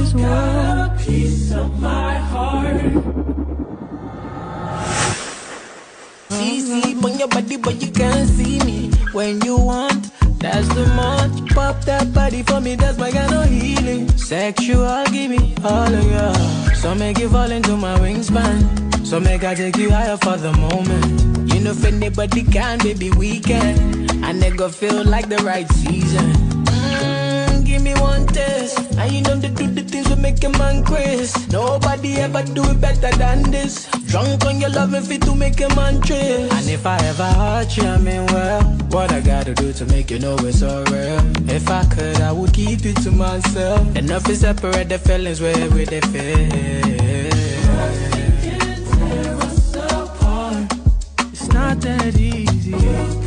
this world. got a piece of my heart. CC on your body, but you can't see me when you want. That's the much. Pop that body for me, that's my kind of healing. Sexual, give me all of you. So make you fall into my wingspan. So make I take you higher for the moment. You know if anybody can, baby, we can. I never feel like the right season. Give me one test. And you know they do the things that make a man crazy. Nobody ever do it better than this. Drunk on your love and fit to make a man trace. And if I ever hurt you, I mean well, what I gotta do to make you know it's so real. If I could, I would keep it to myself. Enough to separate the feelings where they feel. Nothing can tear us apart. It's not that easy.